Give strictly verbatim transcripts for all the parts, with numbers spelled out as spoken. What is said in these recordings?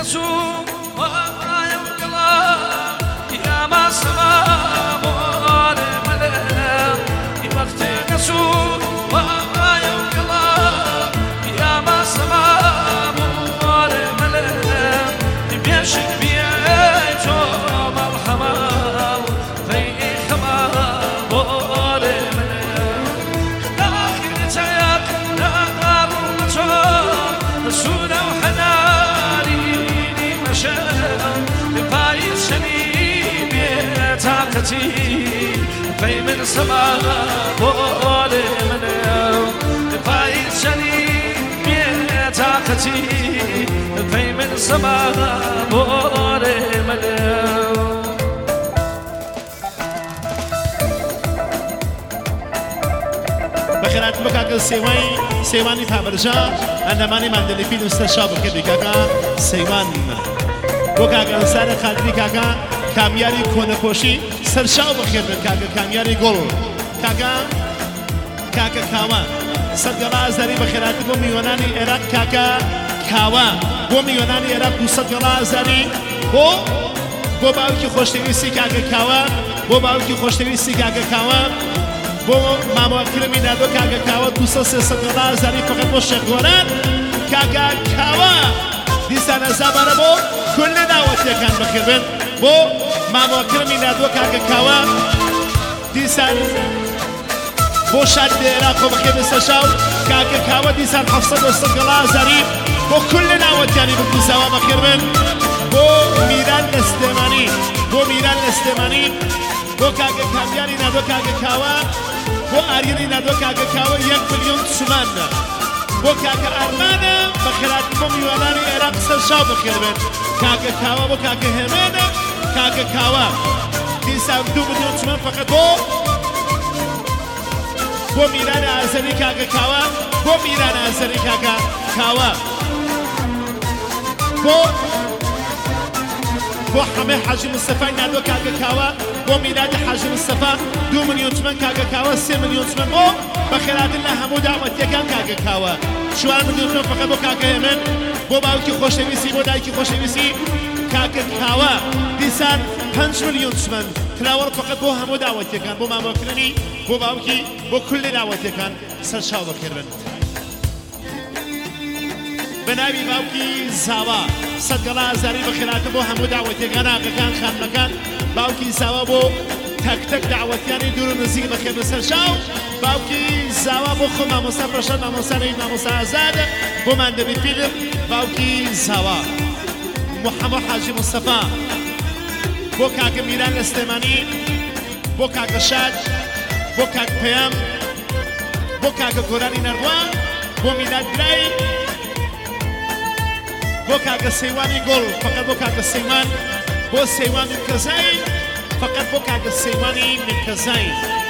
نسوم ويا القلب يا ما سمام ولا ملام وقت نسوم ويا القلب يا ما سمام ولا ملام بيشك بيتو مرحبا في خمام ولا ملام داخل تياك نار المطار سونا وحناني مشام بايت شنيب طاقتي في من سما بولي منام بايت شنيب طاقتي في من سما بولي منام بخيرات بكاك سيواني سيواني فابرجا أنا ماني مندلي في المستشفى بكذي كاكا سيوان بكاك أنصار خالدي كاكا كامياري كونه كوشي سرشاو بخير كاكا كامياري جول كاكا كاكا كاوا صدقلا زاري بخيرات بوم يوناني عراق كاكا كاوا بوم يوناني عراق صدقلا زاري بو بو باوكي خوشتويسي كاكا كاوا بو باوكي خوشتويسي كاكا كاوا بو ماما كرمي نادو كاكا كاوا دوسا صدقلا زاري فقط بو شغوران كاكا كاوا دیسان زبانه بو كل دعوتي كان بخير بن بو ماما كرمي نادو كاكا كاوا دیسان بو شاد عراق بخير بسشاو كاكا كاوا دیسان حفصة صدقلا زاري بو كل دعوتي يعني بكو سوا بخير بن بو ميران الاستماني بو ميران الاستماني بو كاكا كامياري نادو كاكا كاوا بو آريني نادو كاكا كاوا يك مليون سمان بو كاكا أرمانا بخيرات بو ميواناني عراق سرشاو بخير بن كاكا كاوا بو كاكا همانا كاكا كاوا ديسان دو مليون سمان فقط بو بو ميران آزري كاكا كاوا بو ميران آزري كاكا كاوا بو بو حمي حاجي مصطفى نادو كاكا كاوا بو ميلاد حاجي مصطفى دو مليون ثمن كاكا كاوا سي مليون ثمن بو بخيرات الله همو دعوت يكان كاكا كاوا شوار مليون ثمن فقط بو كاكا يمن بو باوكي خوشويسي بو دايكي خوشويسي كاكا كاوا ديسان پنج مليون ثمن تلاور فقط بو همو دعوت يكان بو ماما كرني بو باوكي بو كل دعوت يكان سرشاو بخير بن بنابي باوكي زاوا صدقلا زاري بخيرات بو همو دعوتي كان كان خان مكان باوكي زاوا بو تك تك دعوتياني دور نزيق بخير بسر شاو باوكي زاوا بو خو ماموسا فرشاد ماموسا ريد ماموسا عزاد بو مندبي فيلم باوكي زاوا محمد حاجي مصطفى بو كاك ميران الاستماني بو كاك شاد بو كاك بيام بو كاك قراني نروان بو ميلاد براي بو كاكا سيواني جول فقط بو كاكا سيوان بو سيوان من كزاي فقط بو كاكا سيواني من كزاي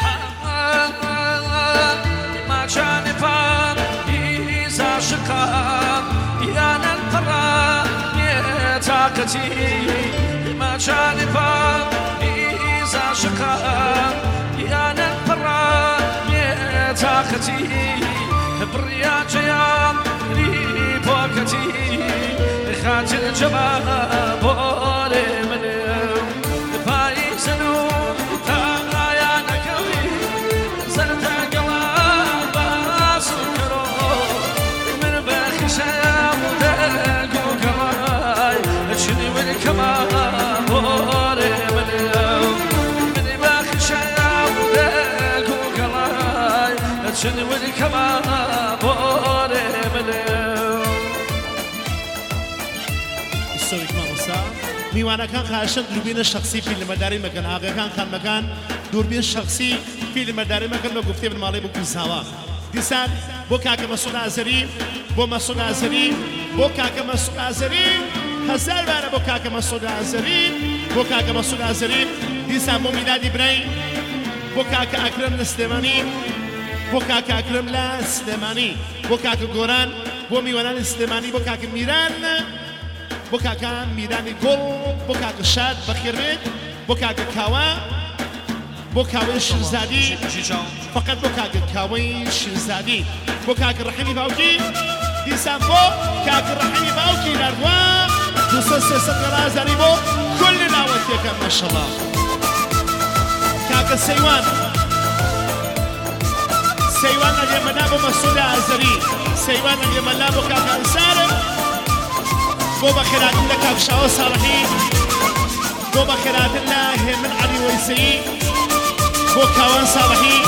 ما كان فان إذا شقا يا القرى يا طاقتي ما كان فان إذا شقا يا القرى يا طاقتي بريات يا لي فوقتي خاطر جباب بولي منهم فايزنو تايا نكوي زرت قلب سكرو من بخشا ودقو كراي شنو والكمان بولي منهم من بخشا ودقو كراي شنو والكمان بولي منهم سويك ماموسا ميوانا كان خاشن دوربين الشخصي في المداري مكان آغا كان خان مكان دوربين الشخصي في المداري مكان ما قفتي بالمالي بو كنساوا ديسان بو كاكا مسؤول عزري بو مسؤول عزري بو كاكا مسؤول عزري هزار بارا بو كاكا مسؤول عزري بو كاكا مسؤول عزري ديسان بو ميلاد إبراهيم بو كاكا أكرم السليماني بو كاكا أكرم لا السليماني بو كاكا قران بو ميوانا السليماني بو كاكا ميران بو كاكا ميداني جول بو كاكا شاد بخير بيت بو كاكا كاوا بو كاوي شنزادي فقط بو كاكا كاوي شنزادي بو كاكا رحيمي باوكي ديسان بو كاكا رحيمي باوكي لاروا دوسە سێسەد گەڵازاری بۆ كل ناوەتیەکە ماشەڵڵا کاکە سەیوان سەیوان ئەگەمەلا بۆ مەسعود ئازەری سەیوان ئەگەمەلا بۆ کاکە ئەنسارم بۆ بەخێراتن لە کاک شاوە ساڵحی بۆ بەخێراتن لە هێمن عەلی وەیسەیی بۆ کاوان ساڵحی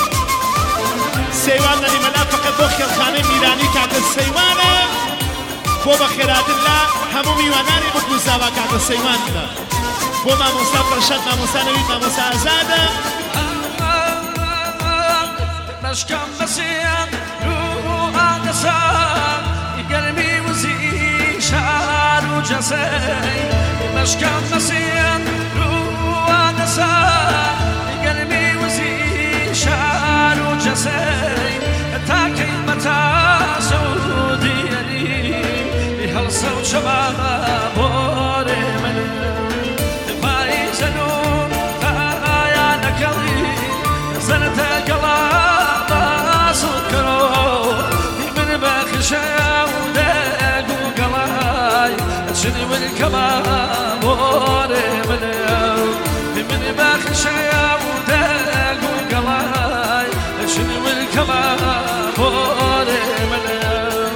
سەیوان ئەگەمەلا فەقەت بۆ خێڵخانەی میرانی کاکە سەیوانە بۆ بەخێراتن لە هەموو میوانانی بکوزاوە کاکە سەیوانە بۆ مامۆستا فەرشاد مامۆستا نەوید مامۆستا ئازادە مشكم بسيم روح عدسان قلبي وزي شعر وجسي مشكم بسيم روح عدسان قلبي وزي شعر وجسي تاكي متى سعودي لي بهالصوت شباب بوري من فايز نور تايا نكلي زنت قلب شنو من الكباب وري مليو من باخر شيا وداق وقلاي شنو من الكباب وري مليو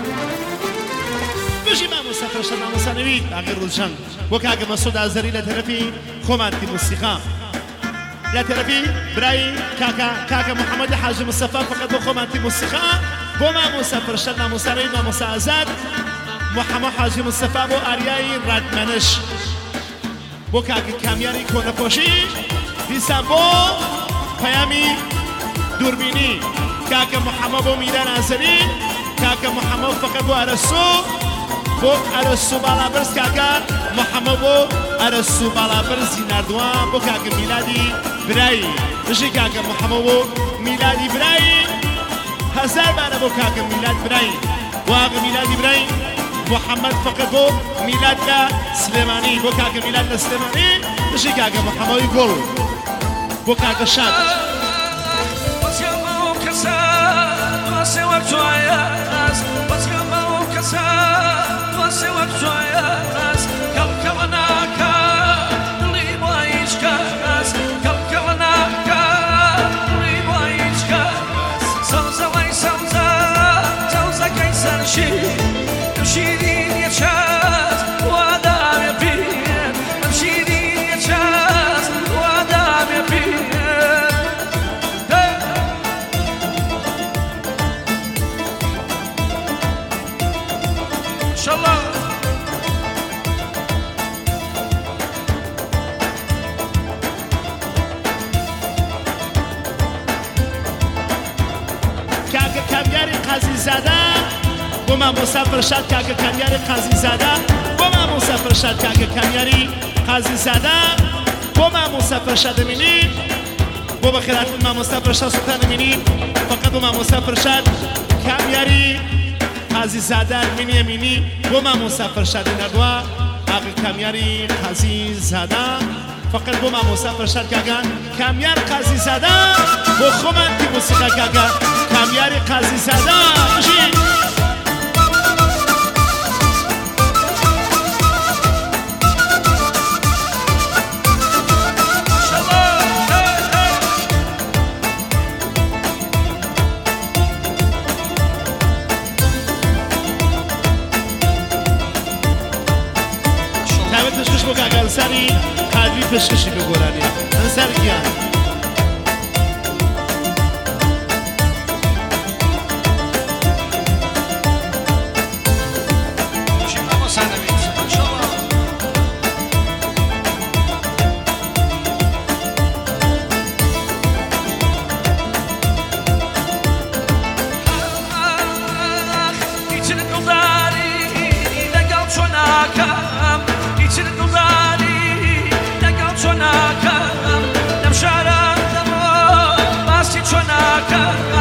بجي ما مسافر شنا مسانوي اغير الجن وكاغ مسعود ئازەری لە تەرەفی خۆمانتی موسیقا لە تەرەفی برای کاکا کاکە محەممەد حاجی مستەفا فقط بۆ خۆمانتی موسیقا بۆ مامۆستا فەرشاد مامۆستا نەوید مامۆستا ئازاد محەممەد حاجی مستەفا بۆ ئاریایی ڕادمەنش بۆ کاکە کامیاری کۆنەپۆشی دیسان بۆ پەیامی دووربینی کاکە محەممەد بۆ میران ئازەری کاکە محەممەد فقط بۆ ئەرەسوو بۆ ئەرەسوو باڵابرز کاکە محەممەد بۆ ئەرەسوو باڵابرزی نردووان بۆ کاکە میلادی برایی بژی کاکە محەممەد بۆ میلادی برایی هەزار بارە بۆ کاکە میلاد برایی واقع میلادی برایی محمد فقط بۆ میلاد لە سلێمانی بۆ کاکە میلاد لە سلێمانی بژی کاکە محەممەدی گوڵ بۆ کاکە شاد شيرين يا شاز وادام يا بين شيرين يا شاز وادام يا بين ان شاء الله کاکە کامیاری قازی زادە بۆ مامۆستا فەرشاد کاکە کامیاری قازی زادە بۆ مامۆستا فەرشاد کاکە کامیاری قازی زادە بۆ مامۆستا فەرشاد ئەمینی بۆ بەخێراتن مامۆستا فەرشاد سوڵتان ئەمینی فەقەت بۆ مامۆستا فەرشاد کامیاری قازی زادە ئەمینی ئەمینی بۆ مامۆستا فەرشاد نەردووە ئاغا کامیاری قازی زادە فقط بۆ مامۆستا فەرشاد کاکە کامیار قازی زادە بۆ خۆمانتی موسیقا کاکە کامیاری قازی زادە بژی بۆ کاکە ئەنساری قادری پێشکەشی بە گۆرانی ئەنسار گیان نم شارع دمو باسی چوناکم